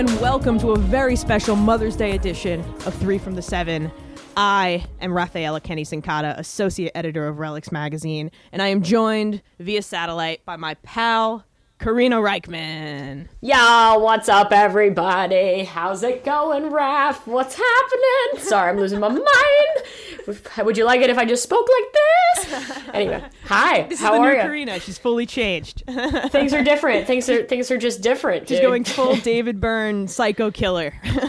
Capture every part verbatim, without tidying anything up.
and welcome to a very special Mother's Day edition of Three from the Seven. I am Rafaela Kenny Sincata, Associate Editor of Relics Magazine, and I am joined via satellite by my pal, Karina Reichman. Yo, what's up, everybody? How's it going, Raph? What's happening? Sorry, I'm losing my mind. Would you like it if I just spoke like this? Anyway, hi. This how is the are new you? Karina. She's fully changed. Things are different. Things are things are just different. She's dude. going full David Byrne psycho killer.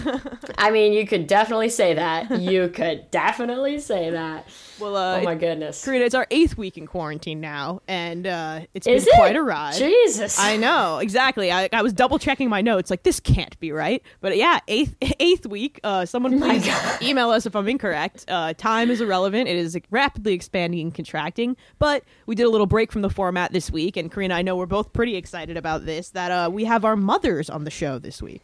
I mean, you could definitely say that. You could definitely say that. Well, uh, oh my goodness, Karina, it's our eighth week in quarantine now, and uh, it's is been it? quite a ride. Jesus, I know exactly. I, I was double checking my notes, like this can't be right, but yeah, eighth eighth week. Uh, someone please email us if I'm incorrect. Uh, time is irrelevant. It is rapidly expanding and contracting, but we did a little break from the format this week, and Karina, I know we're both pretty excited about this. That uh, we have our mothers on the show this week.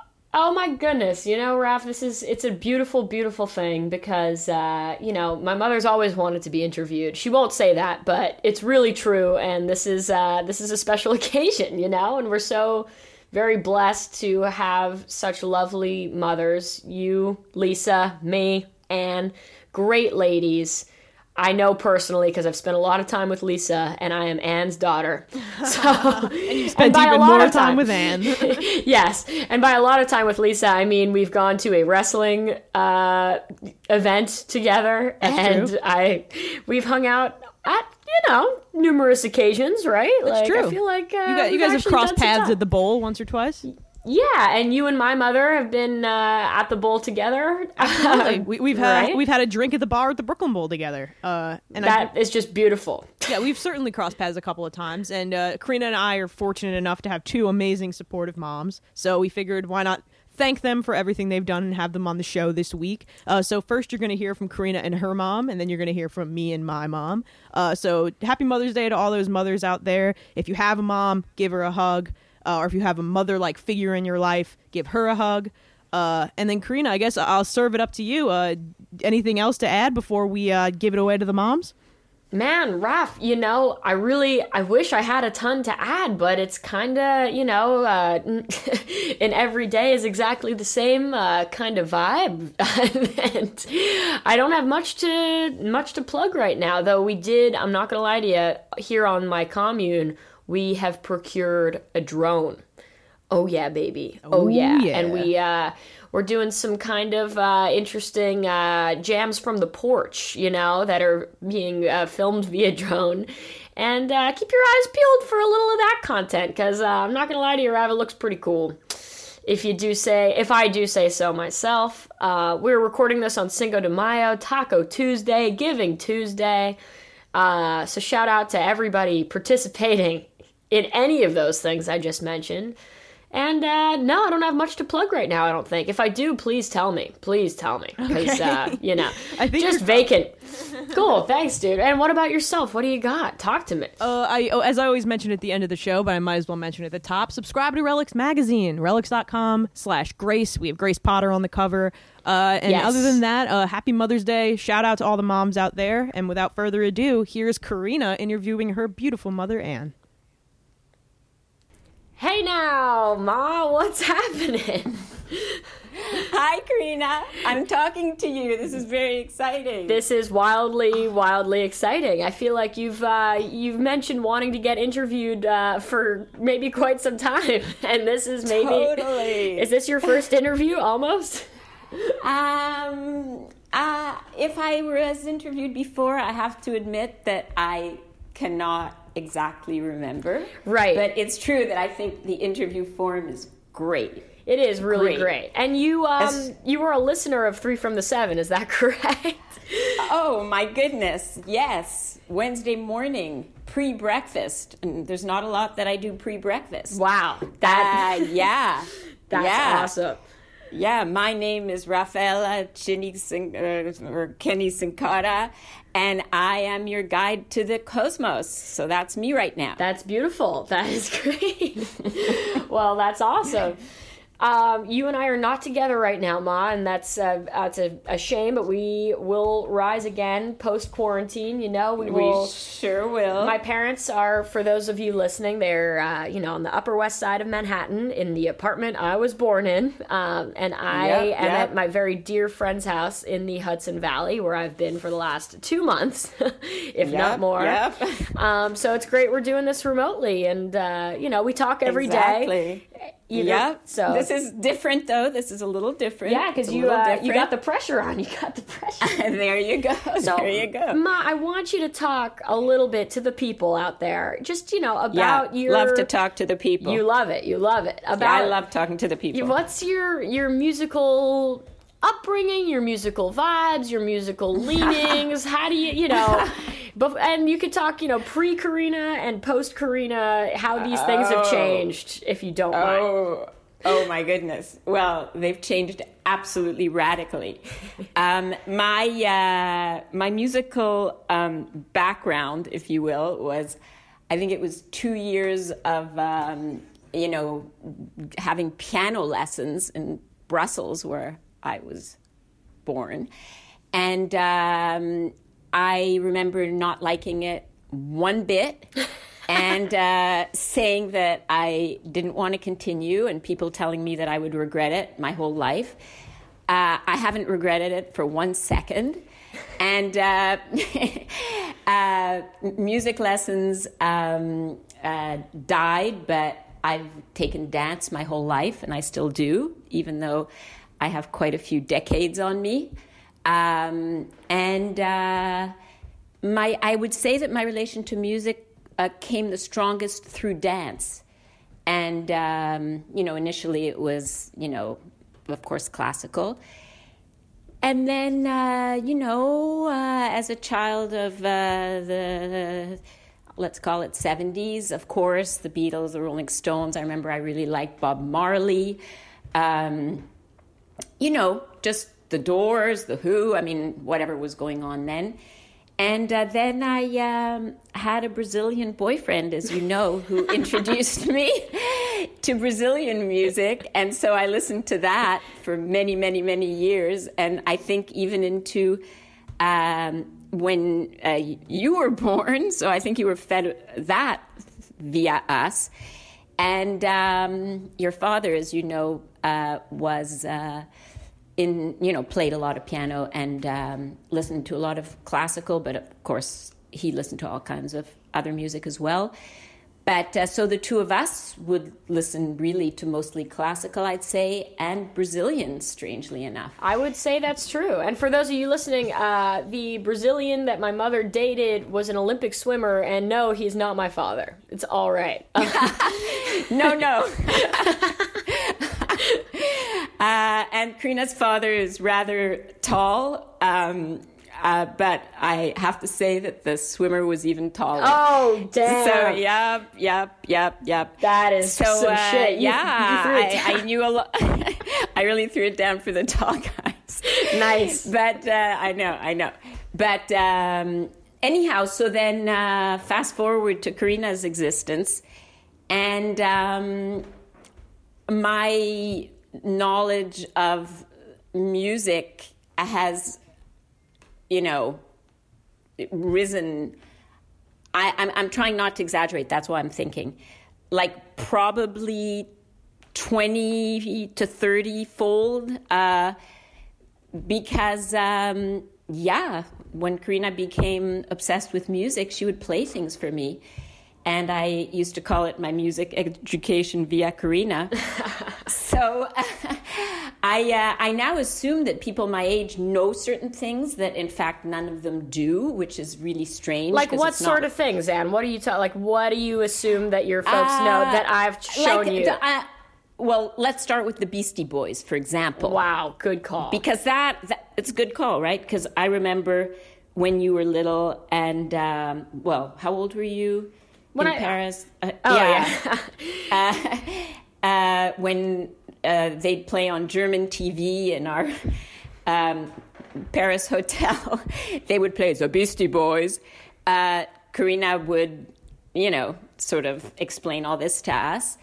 Oh my goodness, you know, Raph, this is, it's a beautiful, beautiful thing because, uh, you know, my mother's always wanted to be interviewed. She won't say that, but it's really true, and this is, uh, this is a special occasion, you know, and we're so very blessed to have such lovely mothers. You, Lisa, me, Anne, great ladies. I know personally because I've spent a lot of time with Lisa, and I am Anne's daughter. So, and you spent even more time, time with Anne. Yes, and by a lot of time with Lisa, I mean we've gone to a wrestling uh, event together, That's and true. I we've hung out at you know numerous occasions, right? That's like, true. I feel like uh, you guys, you guys have crossed paths at the bowl once or twice. Yeah, and you and my mother have been uh, at the bowl together. Absolutely. we, we've had Right? we've had a drink at the bar at the Brooklyn Bowl together. Uh, and That I, is just beautiful. yeah, we've certainly crossed paths a couple of times. And uh, Karina and I are fortunate enough to have two amazing, supportive moms. So we figured, why not thank them for everything they've done and have them on the show this week. Uh, so first, you're going to hear from Karina and her mom, and then you're going to hear from me and my mom. Uh, so happy Mother's Day to all those mothers out there. If you have a mom, give her a hug. Uh, or if you have a mother-like figure in your life, give her a hug. Uh, and then, Karina, I guess I'll serve it up to you. Uh, anything else to add before we uh, give it away to the moms? Man, Raph, you know, I really, I wish I had a ton to add, but it's kind of, you know, uh, and every day is exactly the same uh, kind of vibe. And I don't have much to, much to plug right now, though we did, I'm not going to lie to you, here on my commune, we have procured a drone. Oh yeah, baby. Oh, Ooh, yeah. yeah. And we uh we're doing some kind of uh interesting uh jams from the porch, you know, that are being uh, filmed via drone. And uh keep your eyes peeled for a little of that content, because uh, I'm not gonna lie to you, Rav, it looks pretty cool. If you do say, if I do say so myself. Uh we're recording this on Cinco de Mayo, Taco Tuesday, Giving Tuesday. Uh so shout out to everybody participating in any of those things I just mentioned. And uh, no, I don't have much to plug right now, I don't think. If I do, please tell me. Please tell me. Because, Okay. uh, you know, I think just you're- vacant. Cool, thanks, dude. And what about yourself? What do you got? Talk to me. Uh, I, oh, as I always mention at the end of the show, but I might as well mention at the top, subscribe to Relics Magazine, relics.com slash Grace. We have Grace Potter on the cover. Uh, and Yes. other than that, uh, happy Mother's Day. Shout out to all the moms out there. And without further ado, here's Karina interviewing her beautiful mother, Anne. Hey now, Ma, what's happening? Hi, Karina. I'm talking to you. This is very exciting. This is wildly, wildly exciting. I feel like you've uh, you've mentioned wanting to get interviewed uh, for maybe quite some time, and this is maybe Totally. Is this your first interview? Almost. Um, uh, if I was interviewed before, I have to admit that I cannot exactly remember. Right. But it's true that I think the interview form is great. It is really great. Great. And you um As- you were a listener of Three from the Seven, is that correct? Oh, my goodness. Yes. Wednesday morning, pre-breakfast. And there's not a lot that I do pre-breakfast. Wow. That Uh, yeah. that's yeah. awesome. Yeah, my name is Rafaela Chini Sin- uh, or Kenny Sincata, and I am your guide to the cosmos. So that's me right now. That's beautiful. That is great. Well, that's awesome. Um, you and I are not together right now, Ma, and that's uh, that's a, a shame. But we will rise again post quarantine. You know, we will. We sure will. My parents are, for those of you listening, they're uh, you know on the Upper West Side of Manhattan in the apartment I was born in, um, and I Yep, am yep. at my very dear friend's house in the Hudson Valley, where I've been for the last two months, if not Yep, more. yep. Um, so it's great we're doing this remotely, and uh, you know we talk every day. Exactly. Either- Yep. So this is different, though. This is a little different. yeah, because It's a you little uh, you different. got the pressure on. You got the pressure. There you go. So, there you go. Ma, I want you to talk a little bit to the people out there. Just you know about yeah, your love to talk to the people. You love it. You love it. About yeah, I love talking to the people. What's your your musical upbringing, your musical vibes, your musical leanings? How do you, you know, but, and you could talk, you know, pre-Karina and post-Karina, how these things have Oh. changed, if you don't mind. Oh, oh my goodness. Well, they've changed absolutely radically. Um, my uh, my musical um, background, if you will, was, I think it was two years of, um, you know, having piano lessons in Brussels, where I was born. And um, I remember not liking it one bit. and uh, saying that I didn't want to continue, and people telling me that I would regret it my whole life. Uh, I haven't regretted it for one second. And uh, uh, music lessons um, uh, died, but I've taken dance my whole life, and I still do, even though I have quite a few decades on me. Um, and uh, my, I would say that my relation to music Uh, came the strongest through dance. And, um, you know, initially it was, you know, of course, classical. And then, uh, you know, uh, as a child of uh, the, let's call it seventies, of course, the Beatles, the Rolling Stones. I remember I really liked Bob Marley. Um, you know, just the Doors, the Who, I mean, whatever was going on then. And uh, then I um, had a Brazilian boyfriend, as you know, who introduced me to Brazilian music. And so I listened to that for many, many, many years. And I think even into um, when uh, you were born. So I think you were fed that via us. And um, your father, as you know, uh, was... Uh, In, you know, played a lot of piano and um, listened to a lot of classical, but of course he listened to all kinds of other music as well. But uh, so the two of us would listen really to mostly classical, I'd say, and Brazilian, strangely enough. I would say that's true. And for those of you listening, uh, the Brazilian that my mother dated was an Olympic swimmer, and no, he's not my father. It's all right. no, no. Uh, and Karina's father is rather tall, um, uh, but I have to say that the swimmer was even taller. Oh, damn. So, yep, yep, yep, yep. That is so, some uh, shit. You, yeah, you threw it I, down. I knew a lot. I really threw it down for the tall guys. Nice. But uh, I know, I know. But um, anyhow, so then uh, fast forward to Karina's existence. And um, my... knowledge of music has, you know, risen. I, I'm, I'm trying not to exaggerate. That's what I'm thinking. Like probably twenty to thirty fold. Uh, because, um, yeah, when Karina became obsessed with music, she would play things for me. And I used to call it my music education via Karina. So uh, I uh, I now assume that people my age know certain things that, in fact, none of them do, which is really strange. Like what sort of things, Anne? What do you ta- like? What do you assume that your folks Uh, know that I've shown like you? The, uh, well, let's start with the Beastie Boys, for example. Wow, good call. Because that, that it's a good call, right? Because I remember when you were little, and um, well, how old were you? When in I, Paris. Uh, oh, yeah. yeah. uh, uh, when uh, they'd play on German T V in our um, Paris hotel, they would play the Beastie Boys. Uh, Karina would, you know, sort of explain all this to us.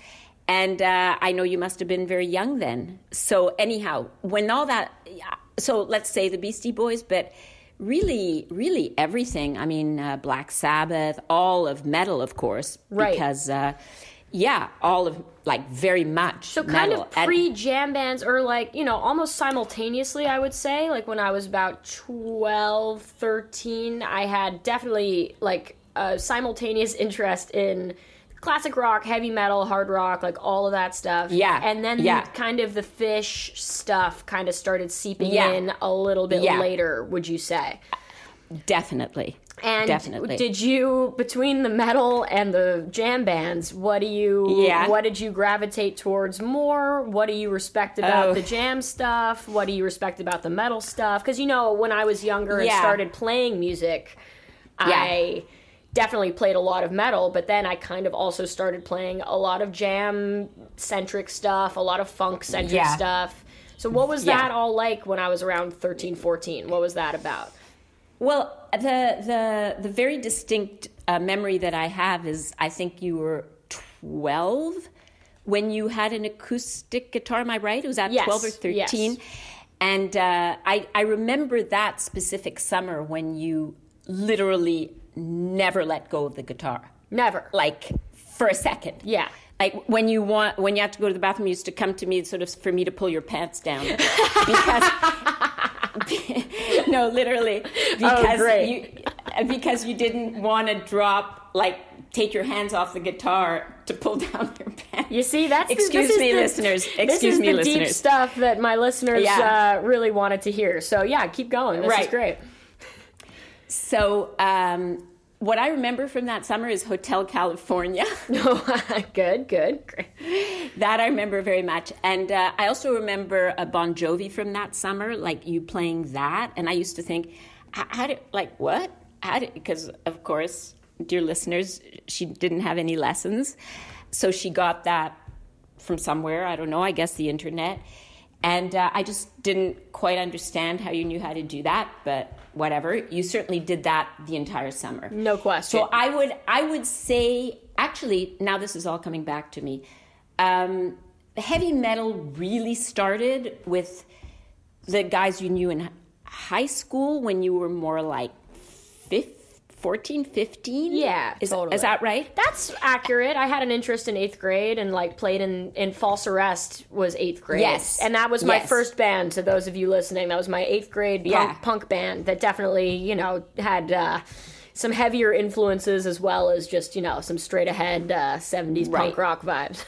And uh, I know you must have been very young then. So anyhow, when all that, so let's say the Beastie Boys, but really, really everything. I mean, uh, Black Sabbath, all of metal, of course. Right. Because, uh, yeah, all of, like, very much So kind metal. of pre-jam bands, or like, you know, almost simultaneously, I would say. Like when I was about twelve, thirteen, I had definitely like a simultaneous interest in classic rock, heavy metal, hard rock, like all of that stuff. Yeah. And then yeah. kind of the Fish stuff kind of started seeping Yeah. in a little bit Yeah. later, would you say? Definitely. And Definitely. did you, between the metal and the jam bands, what do you, Yeah. what did you gravitate towards more? What do you respect about Oh. the jam stuff? What do you respect about the metal stuff? Because, you know, when I was younger and Yeah. started playing music, Yeah. I definitely played a lot of metal, but then I kind of also started playing a lot of jam-centric stuff, a lot of funk-centric Yeah. stuff. So what was Yeah. that all like when I was around thirteen, fourteen? What was that about? Well, the the the very distinct uh, memory that I have is I think you were twelve when you had an acoustic guitar. Am I right? It was at Yes, twelve or thirteen, yes. and uh, I I remember that specific summer when you literally never let go of the guitar, Never. like for a second. Yeah. Like when you want, when you have to go to the bathroom, you used to come to me sort of for me to pull your pants down because no, literally because great. you because you didn't want to drop, like take your hands off the guitar to pull down your pants. You see, that's the- excuse this is me, the- listeners. This Excuse is me, the deep listeners. stuff that my listeners Yeah. uh, really wanted to hear. So yeah, keep going. This is Right. great. So um, what I remember from that summer is Hotel California. Good, good, great. That I remember very much. And uh, I also remember a Bon Jovi from that summer, like you playing that. And I used to think, how, how did, like, what? How did, because, of course, dear listeners, she didn't have any lessons. So she got that from somewhere. I don't know, I guess the internet. And uh, I just didn't quite understand how you knew how to do that, but whatever. You certainly did that the entire summer. No question. So I would, I would say, actually, now this is all coming back to me. Um, heavy metal really started with the guys you knew in high school when you were more like fifteen, fourteen, fifteen? Yeah, is, totally. Is that right? That's accurate. I had an interest in eighth grade and like played in, in False Arrest was eighth grade. Yes. And that was my Yes. first band, to those of you listening. That was my eighth grade punk, Yeah. punk band that definitely, you know, had uh, some heavier influences as well as just, you know, some straight ahead uh, seventies Right. punk rock vibes.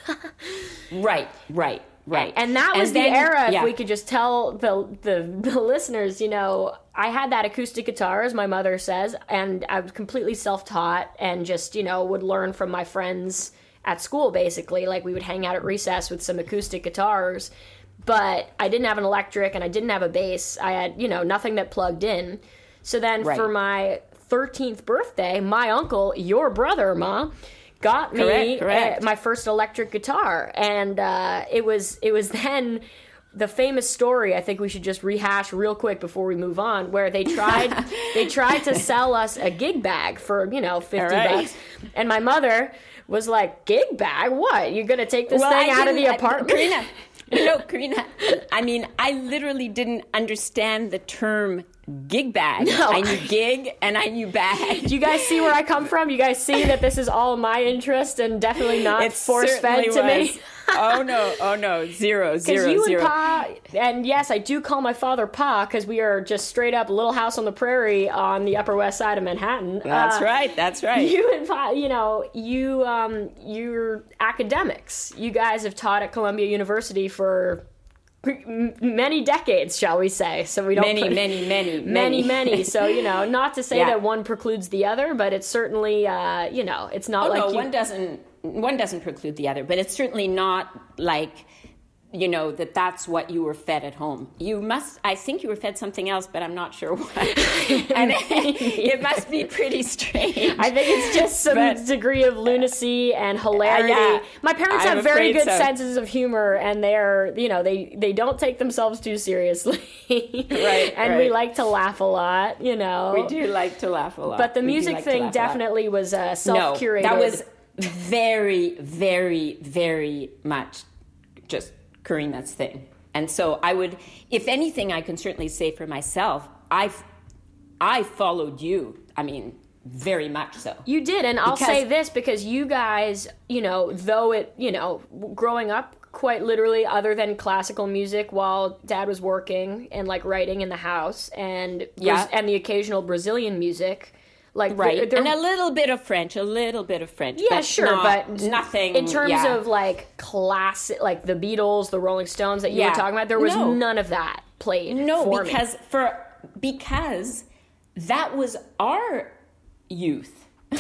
Right, right, right. And that was And the then- era, yeah. if we could just tell the, the the listeners, you know, I had that acoustic guitar, as my mother says, and I was completely self-taught and just, you know, would learn from my friends at school, basically. Like, we would hang out at recess with some acoustic guitars, but I didn't have an electric and I didn't have a bass. I had, you know, nothing that plugged in. So then Right. for my thirteenth birthday, my uncle, your brother, Ma, got me Correct, correct. uh, my first electric guitar, and uh, it was it was then the famous story. I think we should just rehash real quick before we move on, where they tried they tried to sell us a gig bag for, you know, fifty All right. bucks, and my mother was like, "Gig bag? What? You're gonna take this Well, thing I out of the didn't- apartment?" Karina, no, Karina. I mean, I literally didn't understand the term gig bag. No. I knew gig and I knew bag. Do you guys see where I come from? You guys see that this is all my interest and definitely not It force fed certainly to was. me. Oh no! Oh no! Zero, Because zero, you zero. and Pa, and yes, I do call my father Pa, because we are just straight up Little House on the Prairie on the Upper West Side of Manhattan. That's Uh, right. That's right. You and Pa, you know, you, um, you're academics. You guys have taught at Columbia University for m- many decades, shall we say? So we don't many, put- many, many, many, many. So, you know, not to say Yeah. that one precludes the other, but it's certainly, uh, you know, it's not Oh like no, you. one doesn't. One doesn't preclude the other, but it's certainly not like, you know, that that's what you were fed at home. You must. I think you were fed something else, but I'm not sure what. And it must be pretty strange. I think it's just some But- degree of lunacy and hilarity. Uh, yeah. My parents I'm have very afraid good so. senses of humor, and they're, you know, they they don't take themselves too seriously. Right, And we right. like to laugh a lot, you know. We do like to laugh a lot. But the We do music like to thing laugh a lot. definitely was uh, No, self-curated. that was very, very, very much just Karina's thing. And so I would, if anything, I can certainly say for myself, I've, I followed you. I mean, very much so. You did, and I'll Because- say this because you guys, you know, though it, you know, growing up quite literally, other than classical music while Dad was working and like writing in the house, and Yeah. and the occasional Brazilian music, like Right. there- there- and a little bit of French, a little bit of French. yeah, but sure, not- but nothing. in terms yeah. of like classic, like the Beatles, the Rolling Stones that you Yeah. were talking about, there was No. none of that played. No, for me. because for because that was our youth.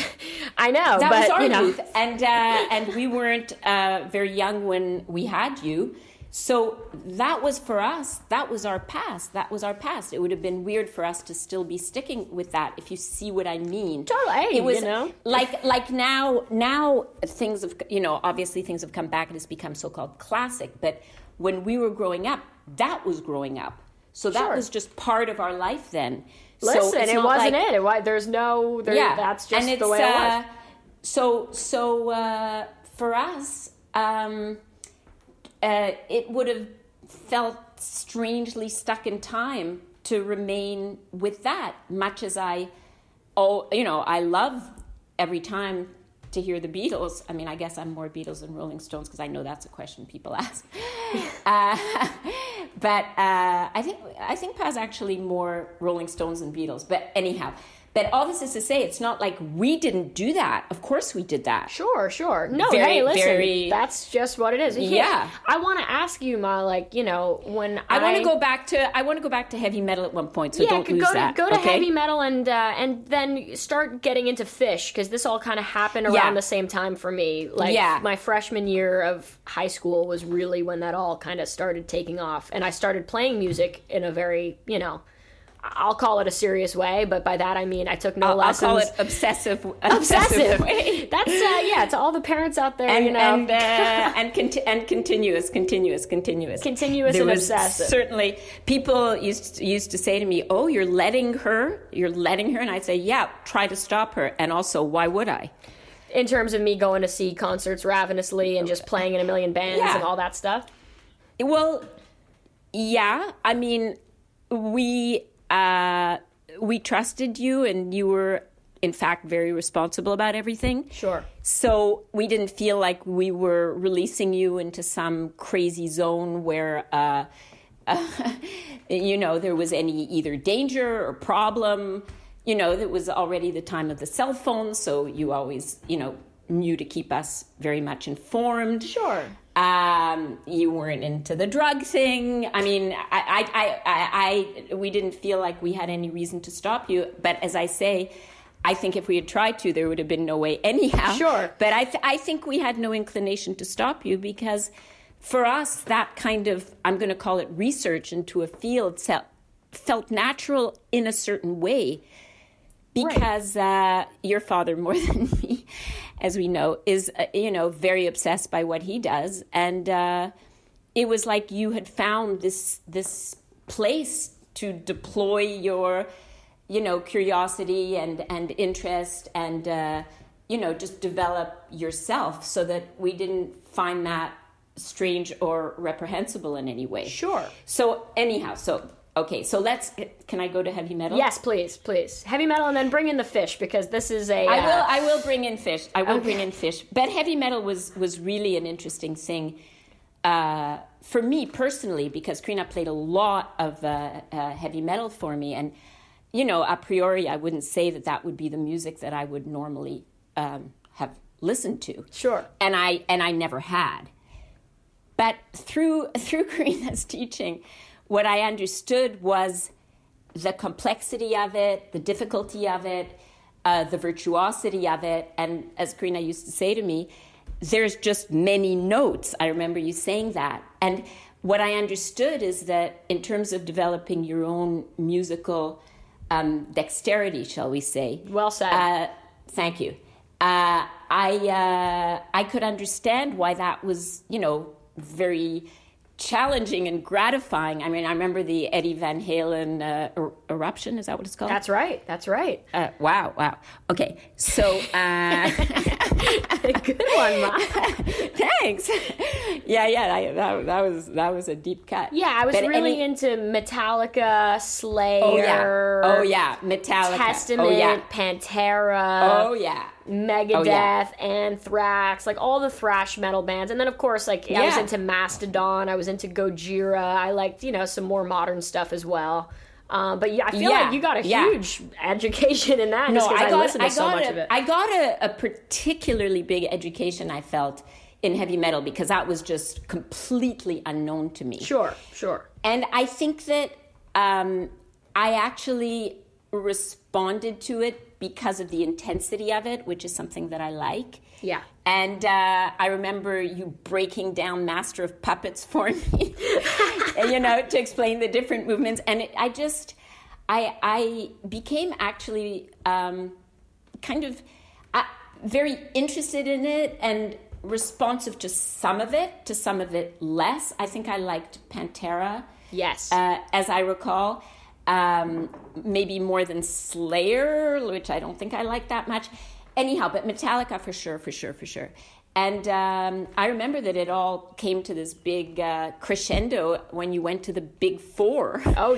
I know, That but was our you know, youth, and uh, and we weren't uh, very young when we had you. So that was for us. That was our past. That was our past. It would have been weird for us to still be sticking with that. If you see what I mean, Totally, It was you know. like like now now things have, you know, obviously things have come back and it's become so-called classic. But when we were growing up, that was growing up. So that Sure. was just part of our life then. So listen, it's it not wasn't like- it. it. wa- There's no, there, yeah, that's just and it's, the way it was. uh, So, so uh, for us, um, uh, it would have felt strangely stuck in time to remain with that. Much as I, oh, you know, I love every time to hear the Beatles. I mean, I guess I'm more Beatles than Rolling Stones because I know that's a question people ask. uh, but uh, I think I think Pa's actually more Rolling Stones than Beatles. But anyhow. But all this is to say, it's not like we didn't do that. Of course we did that. Sure, sure. No, Very, hey, listen, very- that's just what it is. Here, Yeah. I want to ask you, Ma, like, you know, when I, I want to go back to I want to go back to heavy metal at one point, so yeah, don't lose go to that. go to okay? heavy metal and uh, and then start getting into Fish, because this all kind of happened around Yeah. the same time for me. Like Yeah. my freshman year of high school was really when that all kind of started taking off, and I started playing music in a very, you know, I'll call it a serious way, but by that I mean I took no I'll, I'll lessons. call it obsessive. obsessive. way. That's uh, yeah. To all the parents out there, and you know, and uh, and, conti- and continuous, continuous, continuous, Continuous There and was obsessive. Certainly, people used to, used to say to me, "Oh, you're letting her, you're letting her," and I'd say, "Yeah, try to stop her." And also, why would I? in terms of me going to see concerts ravenously and just playing in a million bands Yeah. and all that stuff. Well, yeah. I mean, we uh, we trusted you, and you were, in fact, very responsible about everything. Sure. So we didn't feel like we were releasing you into some crazy zone where, uh, uh, you know, there was any either danger or problem. You know, it was already the time of the cell phone, so you always, you know, knew to keep us very much informed. Sure. Um, you weren't into the drug thing. I mean, I, I, I, I, I, we didn't feel like we had any reason to stop you. But as I say, I think if we had tried to, there would have been no way anyhow. Sure. But I, th- I think we had no inclination to stop you because for us, that kind of, I'm going to call it research into a field felt, felt natural in a certain way. Because uh, your father, more than me, as we know, is, uh, you know, very obsessed by what he does. And uh, it was like you had found this this place to deploy your, you know, curiosity and, and interest and, uh, you know, just develop yourself so that we didn't find that strange or reprehensible in any way. Sure. So anyhow, so... Okay, so let's. Can I go to heavy metal? Yes, please, please. Heavy metal, and then bring in the Fish, because this is a. I uh, will. I will bring in Fish. I will Okay. bring in Fish. But heavy metal was was really an interesting thing uh, for me personally because Karina played a lot of uh, uh, heavy metal for me, and you know, a priori, I wouldn't say that that would be the music that I would normally um, have listened to. Sure. And I and I never had. But through through Karina's teaching, what I understood was the complexity of it, the difficulty of it, uh, the virtuosity of it. And as Karina used to say to me, there's just many notes. I remember you saying that. And what I understood is that in terms of developing your own musical um, dexterity, shall we say. Well said. Uh, thank you. Uh, I uh, I could understand why that was, you know, very challenging and gratifying. I mean, I remember the Eddie Van Halen uh, er- eruption. Is that what it's called? That's right. That's right. Uh, wow, wow. Okay, so... Uh, Good one, Ma. Thanks. Yeah, yeah, I, that, that was that was a deep cut. Yeah, I was But really any- into Metallica, Slayer, Oh, yeah. Oh, yeah. Metallica. Testament, Oh, yeah. Pantera, Oh, yeah. Megadeth, Oh, yeah. Anthrax, like all the thrash metal bands. And then, of course, like I was Yeah. into Mastodon, I was into Gojira, I liked, you know, some more modern stuff as well. Um, but yeah, I feel Yeah. like you got a Yeah. huge education in that No, just because I I, got, listened to I so got much a, of it. I got a, a particularly big education, I felt, in heavy metal because that was just completely unknown to me. Sure, sure. And I think that um, I actually responded to it because of the intensity of it, which is something that I like. Yeah. And uh, I remember you breaking down Master of Puppets for me, you know, to explain the different movements. And it, I just, I, I became actually um, kind of uh, very interested in it and responsive to some of it, to some of it less. I think I liked Pantera. Yes. Uh, as I recall, um, maybe more than Slayer, which I don't think I like that much. Anyhow, but Metallica for sure, for sure, for sure. And um, I remember that it all came to this big uh, crescendo when you went to the Big Four. Oh,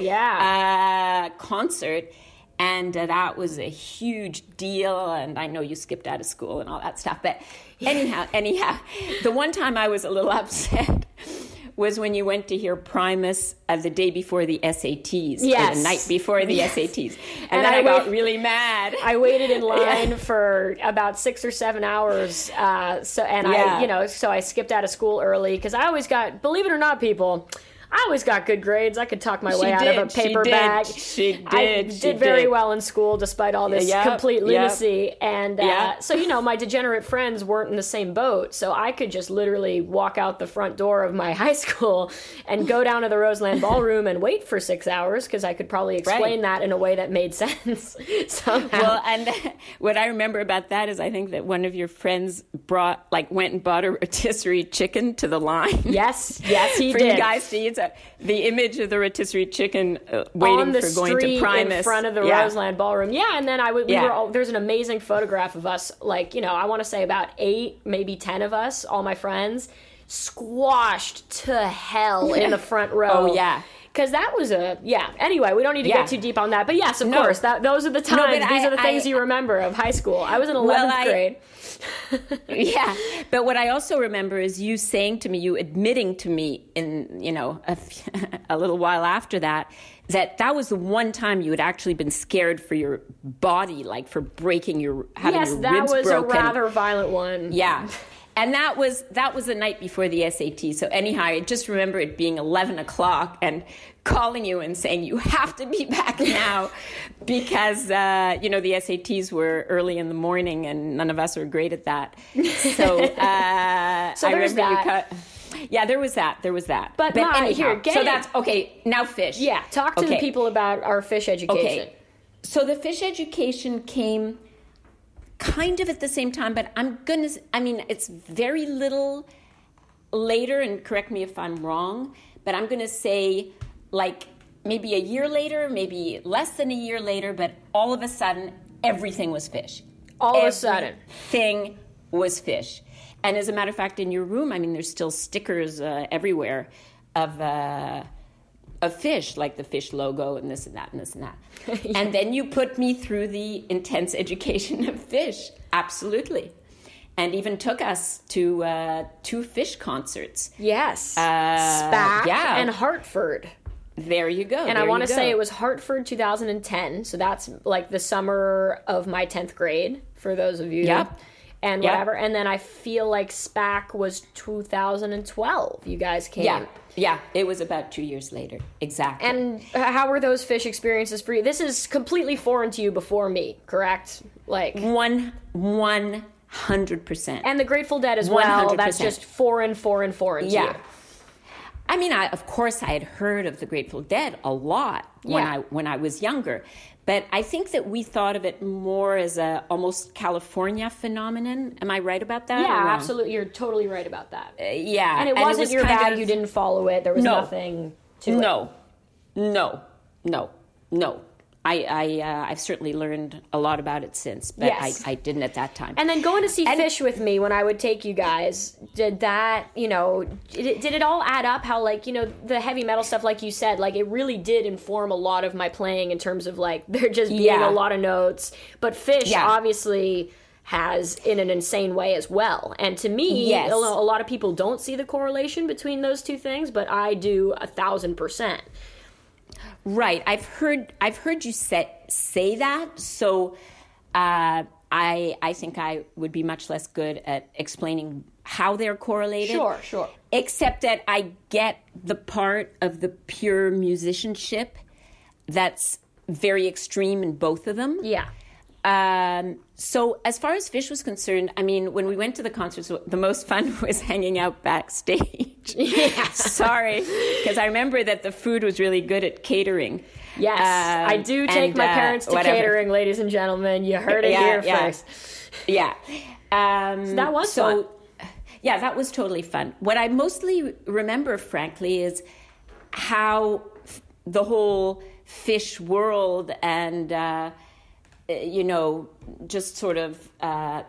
yeah. Uh, concert. And uh, that was a huge deal. And I know you skipped out of school and all that stuff. But anyhow, anyhow, the one time I was a little upset was when you went to hear Primus uh, the day before the S A Ts. Yes. Or the night before the S A Ts. And, And then I I, got wait- really mad. I waited in line Yeah. for about six or seven hours. Uh, so, and Yeah. I, you know, so I skipped out of school early because I always got, believe it or not, people, I always got good grades. I could talk my She way out did, of a she paper did, bag. she did, I she did very did. well in school despite all this Yep, complete yep. lunacy. And uh, Yeah. so, you know, my degenerate friends weren't in the same boat. So I could just literally walk out the front door of my high school and go down to the Roseland Ballroom and wait for six hours because I could probably explain Right. that in a way that made sense somehow. Well, and what I remember about that is I think that one of your friends brought, like, went and bought a rotisserie chicken to the line. Yes, yes, he for did. you guys to eat. So the image of the rotisserie chicken uh, waiting on the for going street to Primus in front of the yeah. Roseland Ballroom. Yeah, and then I would. We Yeah. were all, there's an amazing photograph of us. Like you know, I want to say about eight, maybe ten of us, all my friends, squashed to hell in the front row. Oh, yeah. Because that was a yeah. Anyway, we don't need to Yeah. get too deep on that. But yes, of No. course, that those are the times. but These I- are the things I- you remember of high school. I was in eleventh I- grade. Yeah, but what I also remember is you saying to me, you admitting to me in, you know, a, f- a little while after that, that that was the one time you had actually been scared for your body, like for breaking your, having Yes, your that ribs was broken. a rather violent one. Yeah. And that was that was the night before the S A T. So anyhow, I just remember it being eleven o'clock and calling you and saying, you have to be back now because, uh, you know, the S A Ts were early in the morning and none of us were great at that. So, uh, So I there's remember that. you cut. Yeah, there was that. There was that. But, Ma, anyhow, here, get so it. that's okay. Now fish. Yeah, talk to the Okay. people about our fish education. Okay. So the fish education came kind of at the same time, but I'm gonna, I mean, it's very little later, and correct me if I'm wrong, but I'm gonna say like maybe a year later, maybe less than a year later, but all of a sudden, everything was fish. All of a sudden. Everything was fish. And as a matter of fact, in your room, I mean, there's still stickers uh, everywhere of uh, of fish, like the fish logo and this and that and this and that. Yeah. And then you put me through the intense education of fish. Absolutely. And even took us to uh, two fish concerts. Yes. Uh, SPAC yeah. and Hartford. There you go. And I want to say it was Hartford two thousand ten. So that's like the summer of my tenth grade, for those of you. Yep. And Yep. whatever. And then I feel like SPAC was two thousand twelve. You guys came. Yeah. Yeah. It was about two years later. Exactly. And how were those fish experiences for you? This is completely foreign to you before me, correct? Like One, one hundred percent. and the Grateful Dead as well. one hundred percent. That's just foreign, foreign, foreign to Yeah. you. I mean, I, of course, I had heard of the Grateful Dead a lot when Yeah. I when I was younger, but I think that we thought of it more as a almost California phenomenon. Am I right about that? or Yeah, wrong? absolutely. You're totally right about that. Uh, yeah, and it wasn't was your kind bad. of- You didn't follow it. There was No. nothing to it. No, no, no, no. I, I, uh, I've certainly learned a lot about it since, but Yes. I, I didn't at that time. And then going to see And- Fish with me when I would take you guys, did that, you know, did it, did it all add up? How, like, you know, the heavy metal stuff, like you said, like, it really did inform a lot of my playing in terms of, like, there just being Yeah. a lot of notes. But Fish, Yeah. obviously, has in an insane way as well. And to me, Yes. a lo- a lot of people don't see the correlation between those two things, but I do a thousand percent. Right. I've heard I've heard you say, say that. So uh, I I think I would be much less good at explaining how they're correlated. Sure, sure. Except that I get the part of the pure musicianship that's very extreme in both of them. Yeah. Um, so as far as Fish was concerned, I mean, when we went to the concerts, the most fun was hanging out backstage. Yeah. Sorry, because I remember that the food was really good at catering. Yes, Um, I do take and, my uh, parents to whatever. catering, ladies and gentlemen. You heard it Yeah, here yeah. first. Yeah. Um, that was so, fun. Yeah, that was totally fun. What I mostly remember, frankly, is how f- the whole Fish world and, uh, you know, just sort of uh,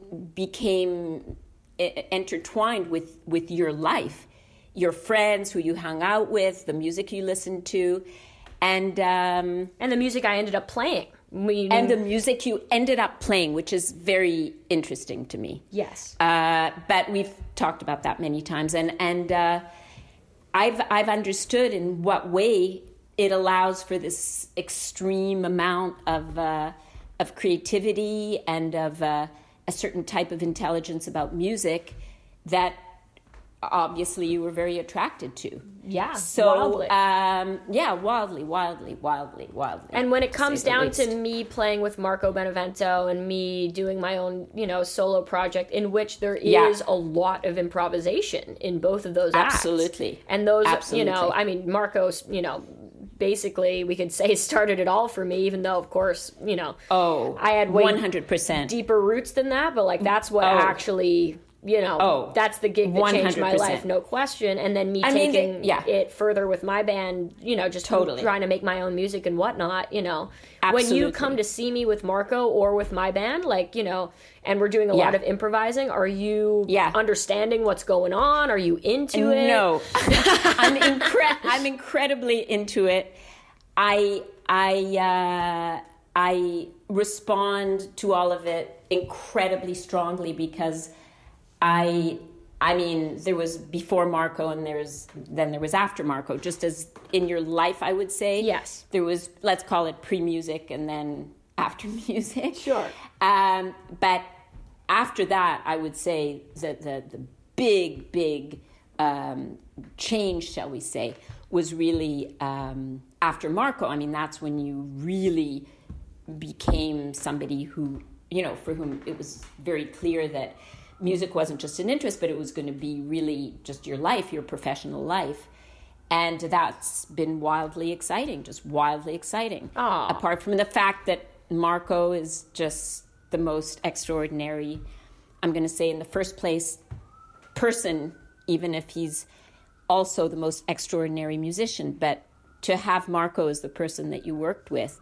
became i- intertwined with, with your life, your friends who you hung out with, the music you listened to, and um, And the music I ended up playing. We, and the music you ended up playing, which is very interesting to me. yes. Uh, but we've talked about that many times, and and uh, I've I've understood in what way it allows for this extreme amount of uh, of creativity and of uh, a certain type of intelligence about music that obviously you were very attracted to. Yeah, So wildly. um, yeah, wildly, wildly, wildly, wildly. And when it to comes say the down least. to me playing with Marco Benevento and me doing my own, you know, solo project in which there is Yeah. a lot of improvisation in both of those acts. Absolutely. And those, Absolutely. you know, I mean, Marco's, you know, basically we could say started it all for me, even though, of course, you know, Oh, I had way one hundred percent. deeper roots than that, but like that's what Oh. actually, you know, Oh, that's the gig that changed my one hundred percent. life, no question. And then me I mean, taking the- yeah. it further with my band, you know, just Totally. trying to make my own music and whatnot, you know. When Absolutely. you come to see me with Marco or with my band, like, you know, and we're doing a Yeah. lot of improvising, are you Yeah. understanding what's going on? Are you into it? No, I'm incre- I'm incredibly into it. I I uh, I respond to all of it incredibly strongly because I I mean there was before Marco and there's then there was after Marco. Just as in your life, I would say. Yes. There was, let's call it pre-music and then after music. Sure. Um, but after that, I would say that the, the big, big um, change, shall we say, was really um, after Marco. I mean, that's when you really became somebody who, you know, for whom it was very clear that music wasn't just an interest, but it was going to be really just your life, your professional life. And that's been wildly exciting, just wildly exciting. Aw. Apart from the fact that Marco is just the most extraordinary, I'm going to say in the first place, person, even if he's also the most extraordinary musician. But to have Marco as the person that you worked with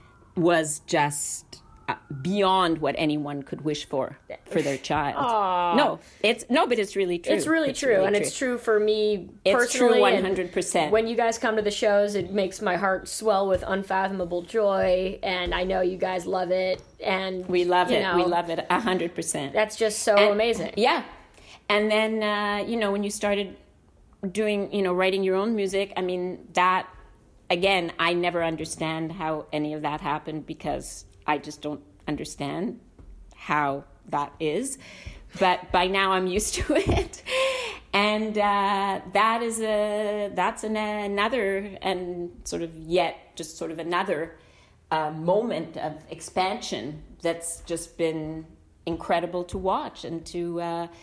was just uh, beyond what anyone could wish for for their child. Aw. No, it's no, but it's really true. It's really true, and it's true for me It's personally. true and one hundred percent. When you guys come to the shows, it makes my heart swell with unfathomable joy, and I know you guys love it. And We love you it. know, We love it a hundred percent. That's just so And- amazing. Yeah. And then, uh, you know, when you started doing, you know, writing your own music, I mean, that, again, I never understand how any of that happened because I just don't understand how that is. But by now I'm used to it. And uh, that is a, that's an, another, and sort of yet just sort of another uh, moment of expansion that's just been incredible to watch and to uh,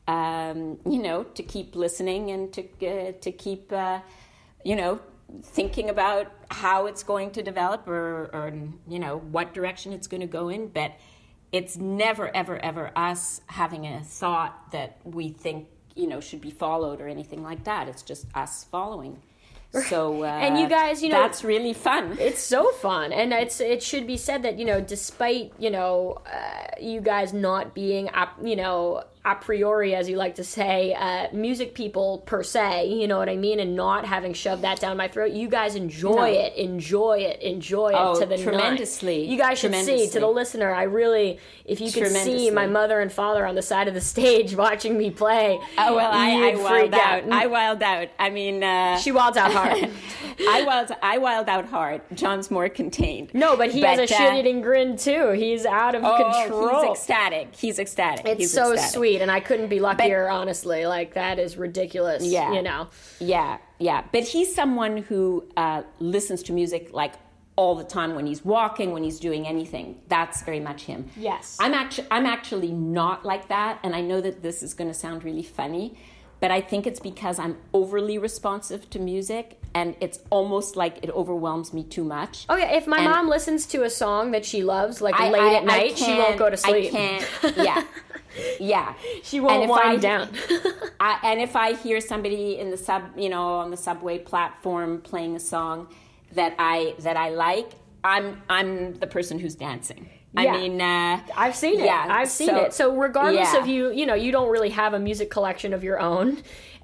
um, you know, to keep listening and to uh, to keep, uh, you know, thinking about how it's going to develop or, or, you know, what direction it's going to go in. But it's never, ever, ever us having a thought that we think, you know, should be followed or anything like that. It's just us following. So, uh, and you guys, you know, that's really fun. It's so fun. And it's, it should be said that, you know, despite, you know, uh, you guys not being, you know, a priori, as you like to say, uh, music people per se, you know what I mean, and not having shoved that down my throat. You guys enjoy no. it, enjoy it, enjoy it oh, to the tremendously. nine. You guys should see, to the listener, I really, if you could see my mother and father on the side of the stage watching me play, oh well, I, I wild out. out. I wild out. I mean, uh, she wilds out hard. I wild, I wild out hard. John's more contained. No, but he but, has a uh, shit-eating grin too. He's out of oh, control. He's ecstatic. He's ecstatic. It's he's so ecstatic. sweet, and I couldn't be luckier, but, honestly. Like, that is ridiculous, yeah, you know? Yeah, yeah. But he's someone who uh, listens to music, like, all the time when he's walking, when he's doing anything. That's very much him. Yes. I'm actually, I'm actually not like that, and I know that this is going to sound really funny, but I think it's because I'm overly responsive to music, and it's almost like it overwhelms me too much. Oh, yeah. If my and mom listens to a song that she loves, like I, late I, at night, she won't go to sleep. I can't. Yeah. Yeah. She won't wind down. I, and if I hear somebody in the sub, you know, on the subway platform playing a song that I that I like, I'm I'm the person who's dancing. Yeah. I mean, uh, I've seen it. Yeah, I've seen so, it. So regardless yeah. of you, you know, you don't really have a music collection of your own.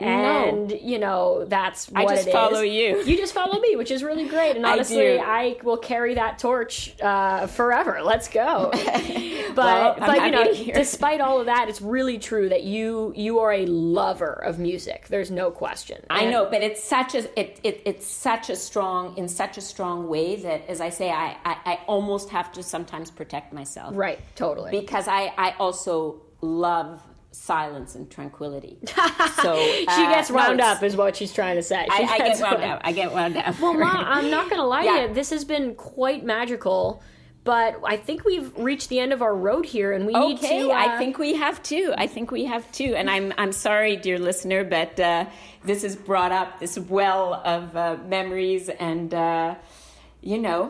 And, no. you know, that's what I just it follow is. you. You just follow me, which is really great. And honestly, I, I will carry that torch uh, forever. Let's go. But, well, but you know, despite all of that, it's really true that you you are a lover of music. There's no question. I and, know, but it's such a it, it it's such a strong in such a strong way that, as I say, I, I, I almost have to sometimes protect myself. Right, totally. Because I, I also love silence and tranquility. So uh, she gets wound no, up is what she's trying to say. I, I get wound up. I get wound up. Well, Mom, I'm not going to lie yeah. to you. This has been quite magical, but I think we've reached the end of our road here, and we okay, need to... Uh... I think we have too. I think we have too. And I'm I'm sorry, dear listener, but uh, this has brought up this well of uh, memories and, uh, you know,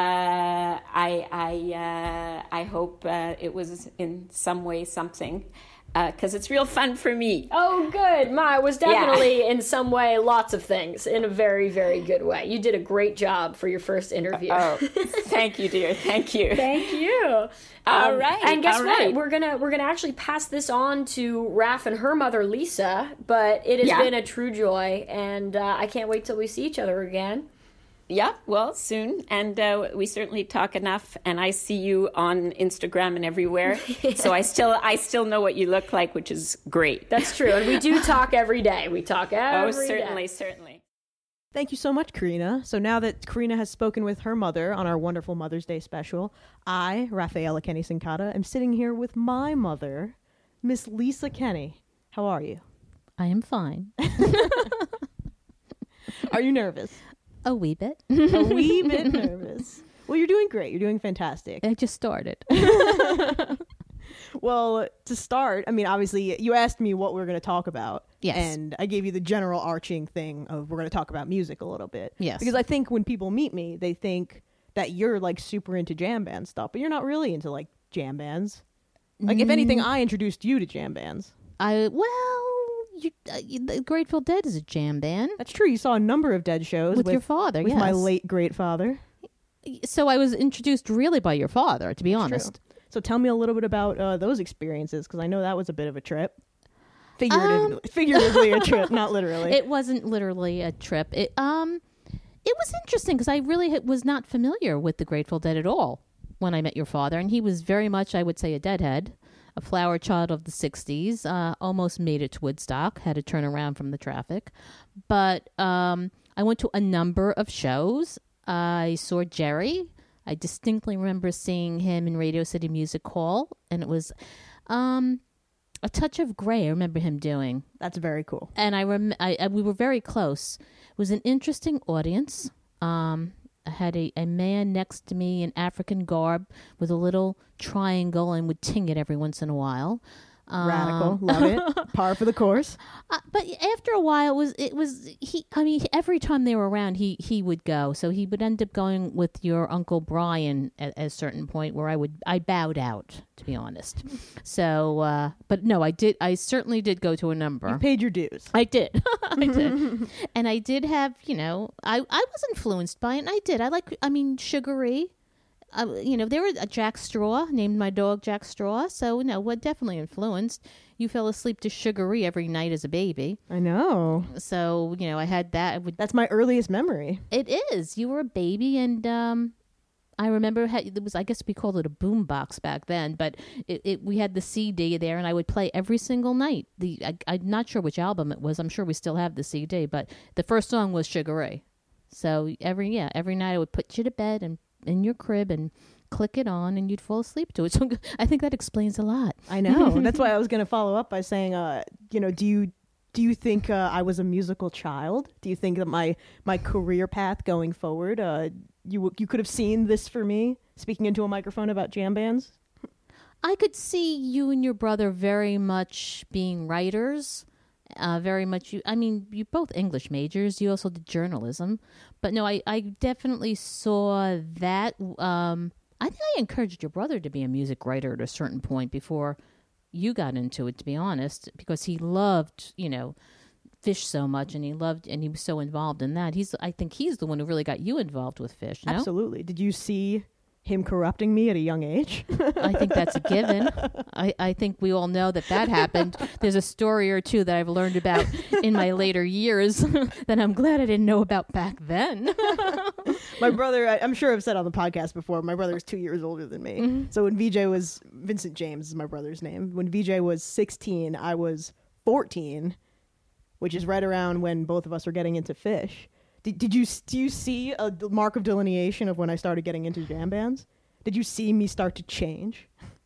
uh, I, I, uh, I hope uh, it was in some way something. Because uh, it's real fun for me. Oh, good. Ma, it was definitely yeah. in some way lots of things in a very, very good way. You did a great job for your first interview. Oh, thank you, dear. Thank you. Thank you. All um, right. And guess all what? right. We're gonna we're gonna actually pass this on to Raph and her mother, Lisa. But it has yeah. been a true joy, and uh, I can't wait till we see each other again. Yeah, well, soon. And uh, we certainly talk enough. And I see you on Instagram and everywhere. yeah. So I still I still know what you look like, which is great. That's true. And we do talk every day. We talk every oh, certainly, day. certainly. Thank you so much, Karina. So now that Karina has spoken with her mother on our wonderful Mother's Day special, I, Rafaela Kenny Sincata, am sitting here with my mother, Miss Lisa Kenny. How are you? I am fine. Are you nervous? A wee bit. A wee bit nervous. Well, you're doing great. You're doing fantastic. I just started. Well, to start, I mean, obviously, you asked me what we were going to talk about. Yes. And I gave you the general arching thing of we're going to talk about music a little bit. Yes. Because I think when people meet me, they think that you're, like, super into jam band stuff, but you're not really into, like, jam bands. Like, mm. if anything, I introduced you to jam bands. I, well... You, uh, the Grateful Dead is a jam band. That's true. You saw a number of Dead shows with, with your father, with yes. my late great father. So I was introduced really by your father, to be That's honest. True. So tell me a little bit about uh, those experiences, because I know that was a bit of a trip. Figuratively, um, figuratively a trip, not literally. It wasn't literally a trip. It um, it was interesting because I really was not familiar with the Grateful Dead at all when I met your father, and he was very much, I would say, a deadhead. A flower child of the sixties, uh, almost made it to Woodstock, had to turn around from the traffic. But um, I went to a number of shows. I saw Jerry. I distinctly remember seeing him in Radio City Music Hall, and it was um, A Touch of Grey, I remember him doing. That's very cool. And I, rem- I, I we were very close. It was an interesting audience. Um I had a, a man next to me in African garb with a little triangle and would ting it every once in a while. Radical, Um, love it. Par for the course. Uh, but after a while, it was it was he. I mean, every time they were around, he he would go. So he would end up going with your Uncle Brian at, at a certain point, where I would I bowed out, to be honest. So, uh, but no, I did. I certainly did go to a number. You paid your dues. I did, I did, and I did have. You know, I I was influenced by it. And I did. I like. I mean, Sugary. Uh, you know, there were a Jack Straw, named my dog Jack Straw. So, no, what definitely influenced. You fell asleep to Sugary every night as a baby. I know. So, you know, I had that. I would, That's my earliest memory. it is. You were a baby, and um, I remember had, it was, I guess we called it a boom box back then, but it, it we had the C D there, and I would play every single night. The I, I'm not sure which album it was. I'm sure we still have the C D, but the first song was Sugary. So every, yeah, every night I would put you to bed and in your crib and click it on, and you'd fall asleep to it. So I think that explains a lot. I know. That's why I was going to follow up by saying, uh, you know, do you do you think uh, I was a musical child? Do you think that my my career path going forward, uh, you you could have seen this for me, speaking into a microphone about jam bands? I could see you and your brother very much being writers. Uh, very much. You, I mean, you both English majors. You also did journalism, but no, I, I definitely saw that. Um, I think I encouraged your brother to be a music writer at a certain point before you got into it. To be honest, because he loved, you know, Fish so much, and he loved, and he was so involved in that. He's, I think, he's the one who really got you involved with Fish. No? Absolutely. Did you see him corrupting me at a young age? I think that's a given. I, I think we all know that that happened. There's a story or two that I've learned about in my later years that I'm glad I didn't know about back then. My brother, I, I'm sure I've said on the podcast before, my brother is two years older than me. Mm-hmm. So when V J was, Vincent James is my brother's name. When V J was sixteen, I was fourteen, which is right around when both of us were getting into Fish. Did, did you do you see a mark of delineation of when I started getting into jam bands? Did you see me start to change?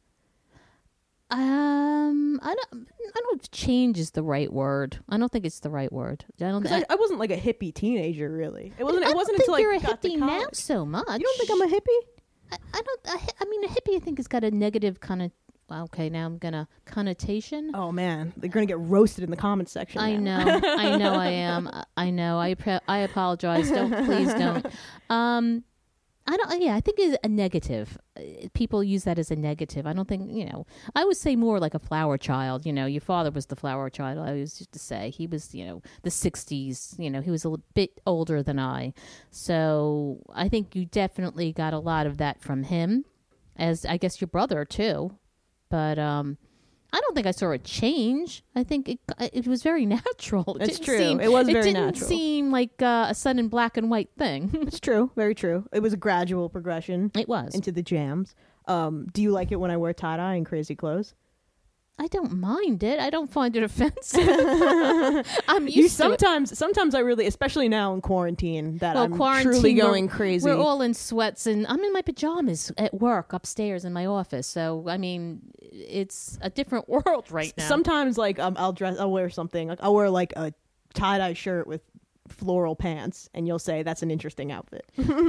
Um, I don't. I don't know if change is the right word. I don't think it's the right word. I don't. I, I wasn't like a hippie teenager, really. It wasn't. I It don't wasn't think until you're I a got to hippie now college. so much. You don't think I'm a hippie? I, I don't. I, I mean, a hippie, I think, has got a negative kind of. Okay, now I'm gonna connotation. Oh man, they're gonna get roasted in the comments section. I now. know, I know, I am. I know. I pre- I apologize. Don't please don't. Um, I don't. Yeah, I think it's a negative. Uh, People use that as a negative. I don't think you know. I would say more like a flower child. You know, your father was the flower child. I always used to say he was. You know, the sixties. You know, he was a little bit older than I. So I think you definitely got a lot of that from him, as I guess your brother too. But um, I don't think I saw a change. I think it it was very natural. It It's didn't true. Seem, It was very It didn't natural. seem like uh, a sudden black and white thing. It's true. Very true. It was a gradual progression It was. into the jams. Um, do you like it when I wear tie dye and crazy clothes? I don't mind it. I don't find it offensive. I'm used You to it. sometimes, sometimes I really, especially now in quarantine, that Well, I'm quarantine, truly we're- going crazy. We're all in sweats, and I'm in my pajamas at work upstairs in my office. So, I mean, it's a different world right now. Sometimes, like, um, I'll dress, I'll wear something. Like, I'll wear like a tie dye shirt with floral pants, and you'll say that's an interesting outfit.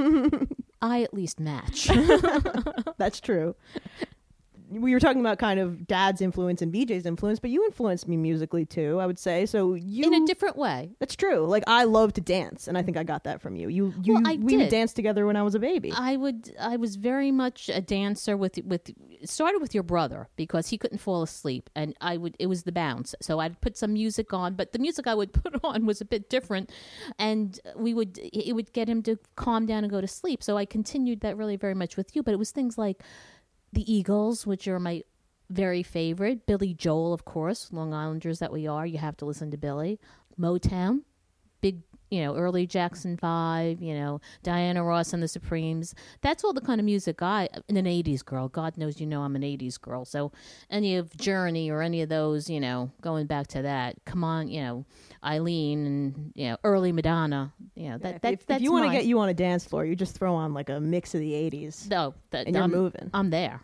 I at least match. That's true. We were talking about kind of dad's influence and V J's influence, but you influenced me musically too, I would say. So you in a different way. That's true. Like I love to dance, and I think I got that from you. You, you, Well, I we would did. dance together when I was a baby. I would. I was very much a dancer with with. It started with your brother because he couldn't fall asleep, and I would. It was the bounce, so I'd put some music on, but the music I would put on was a bit different, and we would. It would get him to calm down and go to sleep. So I continued that really very much with you, but it was things like the Eagles, which are my very favorite. Billy Joel, of course, Long Islanders that we are. You have to listen to Billy. Motown, big, you know, early Jackson five, you know, Diana Ross and the Supremes. That's all the kind of music I, and an eighties girl. God knows you know I'm an eighties girl. So any of Journey or any of those, you know, going back to that, come on, you know, Eileen and, you know, early Madonna. You know, that, if, that, if, that's if you want to my- get you on a dance floor, you just throw on like a mix of the eighties. No, that, And you're I'm, moving. I'm there.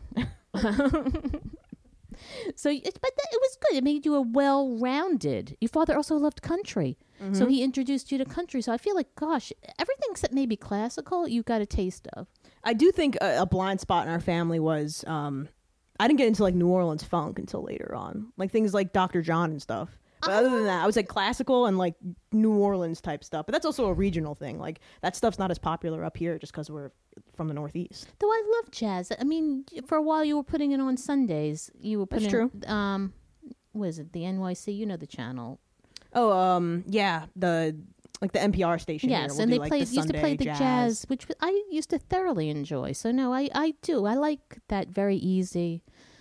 So, it, but that, it was good. It made you a well-rounded. Your father also loved country, Mm-hmm. so he introduced you to country. So I feel like, gosh, everything except maybe classical, you got a taste of. I do think a, a blind spot in our family was um, I didn't get into like New Orleans funk until later on, like things like Doctor John and stuff. But other than that, I was like classical and like New Orleans type stuff. But that's also a regional thing. Like that stuff's not as popular up here just because we're from the Northeast. Though I love jazz. I mean, for a while you were putting it on Sundays. You were putting, That's true. Um, what is it? The N Y C. You know the channel. Oh, um, yeah, the like the N P R station. Yes, here. We'll and do, they like, played the used to play Sunday the jazz. jazz, which I used to thoroughly enjoy. So no, I I do. I like that very easy.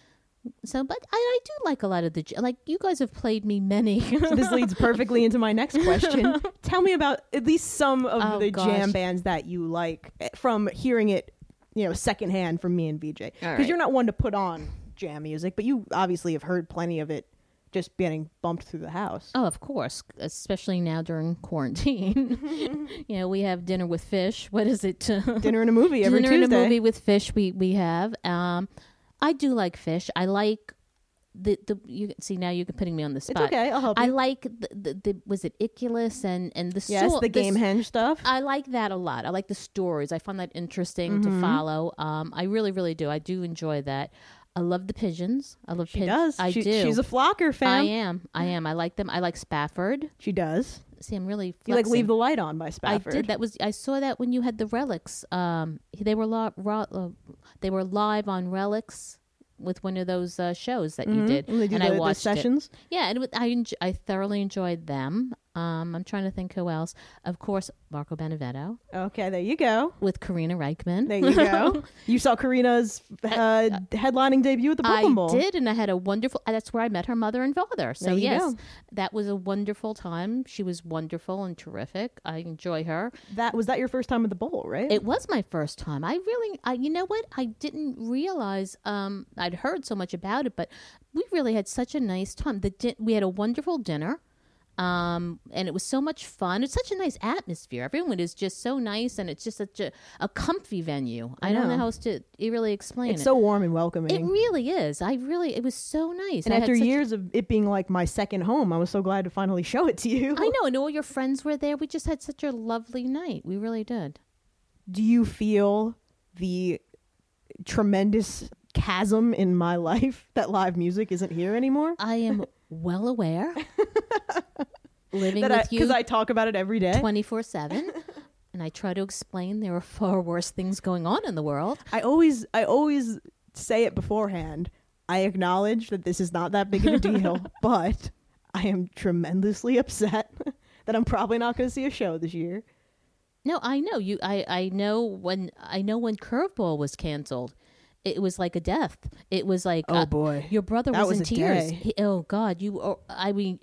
So, but I, I do like a lot of the j- like you guys have played me many. So this leads perfectly into my next question. Tell me about at least some of Oh, the gosh. jam bands that you like eh, from hearing it, you know, secondhand from me and V J. Because right. you're not one to put on jam music, but you obviously have heard plenty of it just getting bumped through the house. Oh, of course, especially now during quarantine. You know, we have dinner with fish. What is it? Dinner and a movie every dinner Tuesday. and a movie with fish. We we have. Um, I do like fish. I like the the. You see now you're putting me on the It's spot. okay. I'll help I you. like the, the, the was it Iculus and and the Yes, sto- the game s- henge stuff. I like that a lot. I like the stories. I find that interesting Mm-hmm. to follow. Um, I really, really do. I do enjoy that. I love the pigeons. I love She pigeons. does. I She- do. She's a flocker fan. I am. I am. I like them. I like Spafford. She does. See, I'm really You like flexing. Leave the Light On by Spafford. I did. That was I saw that when you had the Relics. Um, they were li- ro- uh, they were live on Relics with one of those uh, shows that you did, And they do and the, I the watched sessions. it. Yeah, and it, wa- I enj- I thoroughly enjoyed them. Um, I'm trying to think who else. Of course, Marco Benevetto Okay, there you go. with Karina Reichman. There you go. You saw Karina's uh, headlining debut at the I Brooklyn Bowl. did, and I had a wonderful. uh, That's where I met her mother and father. So There you yes, go. that was a wonderful time. She was wonderful and terrific. I enjoy her. That was that your first time at the bowl, right? It was my first time. I really, I, you know what? I didn't realize. Um, I'd heard so much about it, but we really had such a nice time. The di- we had a wonderful dinner. Um, and it was so much fun. It's such a nice atmosphere. Everyone is just so nice, and it's just such a, a comfy venue. I, I don't know. know how else to really explain it's it. so warm and welcoming. It really is. I really, it was so nice. and I had after such- years of it being like my second home, I was so glad to finally show it to you. I know, and all your friends were there. We just had such a lovely night. We really did. Do you feel the tremendous chasm in my life that live music isn't here anymore? I am well aware. Living That with because you I, talk about it every day. twenty-four seven, and I try to explain there are far worse things going on in the world. I always I always say it beforehand. I acknowledge that this is not that big of a deal, but I am tremendously upset that I'm probably not going to see a show this year. No, I know you. I, I know when I know when Curveball was canceled, it was like a death. It was like Oh, uh, boy. your brother That was, was in a tears. day. He, oh God, you. Or, I mean,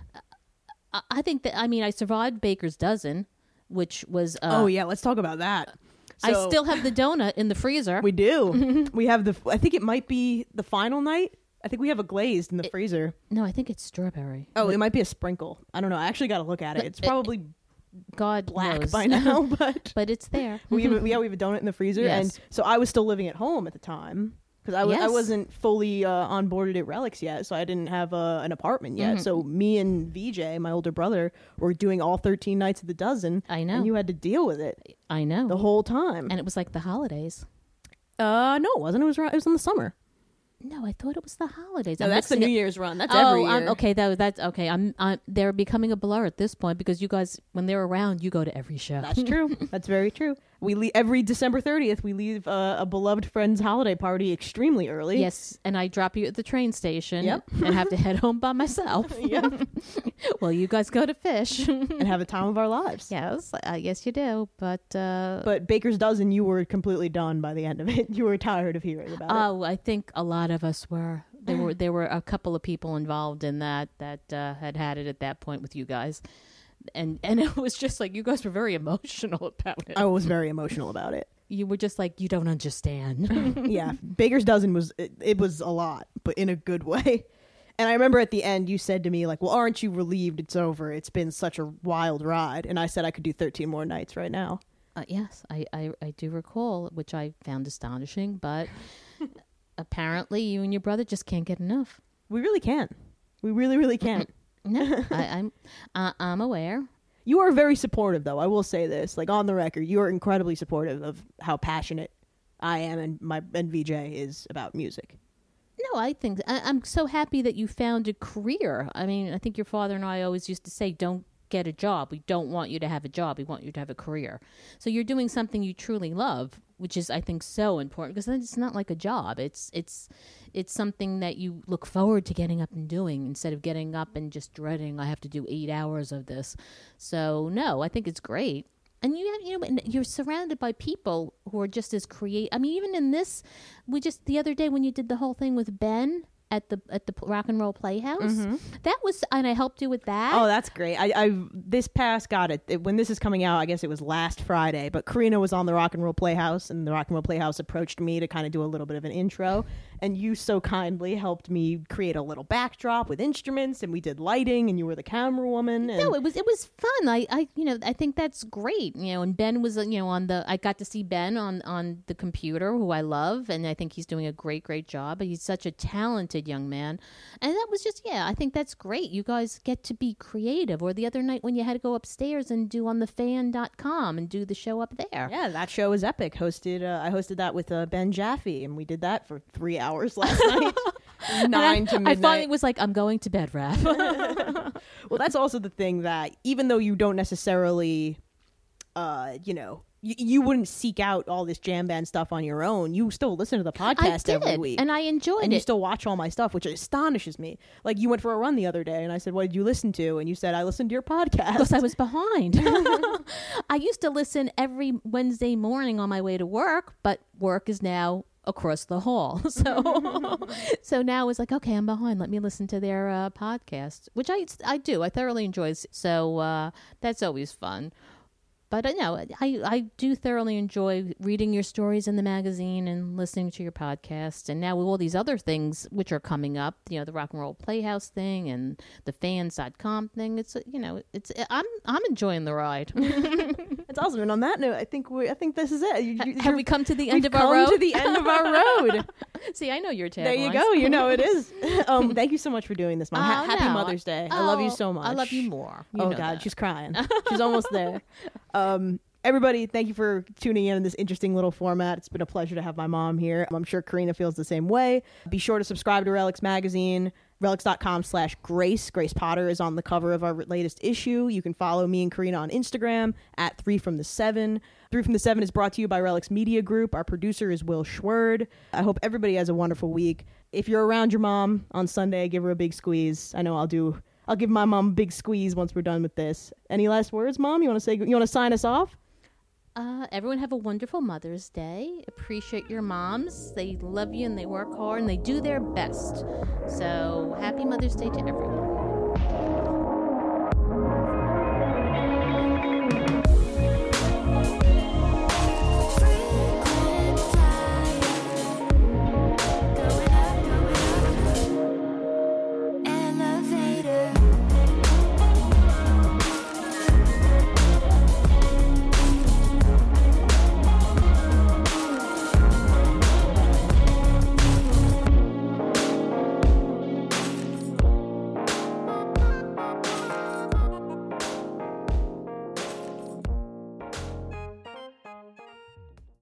I, I think that I mean I survived Baker's Dozen, which was. Uh, oh yeah, let's talk about that. I So- still have the donut in the freezer. We do. We have the. I think it might be the final night. I think we have a glazed in the freezer. no, I think it's strawberry. Oh, it might be a sprinkle. I don't know. I actually got to look at it. It's probably God black knows. by now, but but it's there. we have, yeah, we have a donut in the freezer, Yes. and so I was still living at home at the time because I, w- I Yes. wasn't fully uh, onboarded at Relics yet, so I didn't have uh, an apartment yet. Mm-hmm. So me and V J, my older brother, were doing all thirteen nights of the dozen. I know. and you had to deal with it I know. the whole time. and it was like the holidays. uh, no, it wasn't. It was right, it was in the summer. No, I thought it was the holidays. No, I'm that's the mixing New it- Year's run. That's oh, every year. I'm, okay. That, that's okay. I'm, I'm. They're becoming a blur at this point because you guys, when they're around, you go to every show. That's true. That's very true. We leave every December thirtieth. We leave uh, a beloved friend's holiday party extremely early. Yes, and I drop you at the train station. Yep. and have to head home by myself. Yep. Well, you guys go to fish. and have a time of our lives. Yes, I guess you do. But uh, But Baker's Dozen, you were completely done by the end of it. You were tired of hearing about it. oh, I think a lot of us were. There were there were a couple of people involved in that that uh, had had it at that point with you guys, and and it was just like you guys were very emotional about it. I was very emotional about it. You were just like, you don't understand. Yeah, Baker's Dozen was it, it was a lot, but in a good way. And I remember at the end you said to me like, "Well, aren't you relieved it's over? It's been such a wild ride." And I said I could do thirteen more nights right now. Uh, yes, I, I, I do recall, which I found astonishing, but apparently you and your brother just can't get enough. We really can. We really, really can. No, I, I'm uh, I'm aware. You are very supportive, though. I will say this, like on the record, you are incredibly supportive of how passionate I am and my and V J is about music. No, I think I, I'm so happy that you found a career. I mean, I think your father and I always used to say, don't get a job. We don't want you to have a job. We want you to have a career. So you're doing something you truly love, which is, I think, so important, because then it's not like a job. It's it's it's something that you look forward to getting up and doing instead of getting up and just dreading, I have to do eight hours of this. So no, I think it's great. And you have, you know, and you're surrounded by people who are just as creative. I mean, even in this, we just the other day when you did the whole thing with Ben at the at the Rock and Roll Playhouse, mm-hmm. that was, and I helped you with that. Oh, that's great. I, I this past got it, it when this is coming out. I guess it was last Friday. But Karina was on the Rock and Roll Playhouse, and the Rock and Roll Playhouse approached me to kind of do a little bit of an intro. And you so kindly helped me create a little backdrop with instruments, and we did lighting, and you were the camera woman. And no, it was it was fun. I, I you know I think that's great. You know, and Ben was you know on the I got to see Ben on on the computer, who I love, and I think he's doing a great great job. He's such a talented young man, and that was just yeah. I think that's great. You guys get to be creative. Or the other night when you had to go upstairs and do on the fan dot com and do the show up there. Yeah, that show was epic. Hosted uh, I hosted that with uh, Ben Jaffe, and we did that for three hours. Hours last night, nine I, to midnight. I finally was like, I'm going to bed, Raph. Well, that's also the thing that even though you don't necessarily, uh, you know, y- you wouldn't seek out all this jam band stuff on your own. You still listen to the podcast I every did, week, and I enjoyed and it. you still watch all my stuff, which astonishes me. Like you went for a run the other day, and I said, "What did you listen to?" And you said, "I listened to your podcast." Because I was behind. I used to listen every Wednesday morning on my way to work, but work is now across the hall. So so now it's like, okay, I'm behind. Let me listen to their uh, podcast, which I, I do. I thoroughly enjoy. So uh, that's always fun. But uh, no, I, I do thoroughly enjoy reading your stories in the magazine and listening to your podcast. And now with all these other things which are coming up, you know, the Rock and Roll Playhouse thing and the fans dot com thing, it's, you know, it's I'm I'm enjoying the ride. It's awesome. And on that note, I think we I think this is it. You, you, Have we come to the end we've of our road? come to the end of our road. See, I know your tagline. There you go. You know it is. Um, thank you so much for doing this, Mom. Ha- Oh, Happy no. Mother's Day. I love you Oh, so much. I love you more. You oh know God, that. she's crying. She's almost there. Um, everybody, thank you for tuning in in this interesting little format. It's been a pleasure to have my mom here. I'm sure Karina feels the same way. Be sure to subscribe to Relics Magazine. Relics dot com slash Grace. Grace Potter is on the cover of our latest issue. You can follow me and Karina on Instagram at Three from the Seven. Three from the Seven is brought to you by Relics Media Group. Our producer is Will Schwerd. I hope everybody has a wonderful week. If you're around your mom on Sunday, give her a big squeeze. I know I'll do. I'll give my mom a big squeeze once we're done with this. Any last words, Mom? You want to say? You want to sign us off? Uh, everyone have a wonderful Mother's Day. Appreciate your moms. They love you and they work hard and they do their best. So happy Mother's Day to everyone.